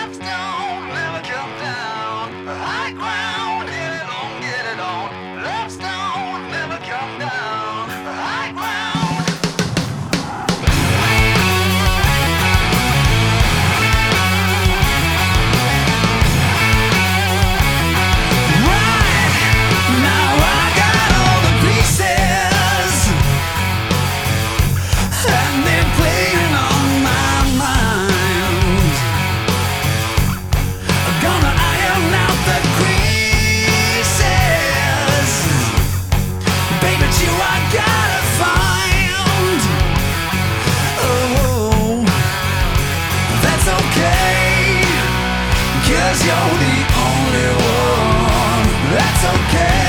Left stone, never come down. High ground, get it on. Left stone, never come down. High ground. Right now I got all the pieces, and they're playing on my mind. Gonna iron out the creases. Baby, you I gotta find. Oh, that's okay, 'cause you're the only one. That's okay.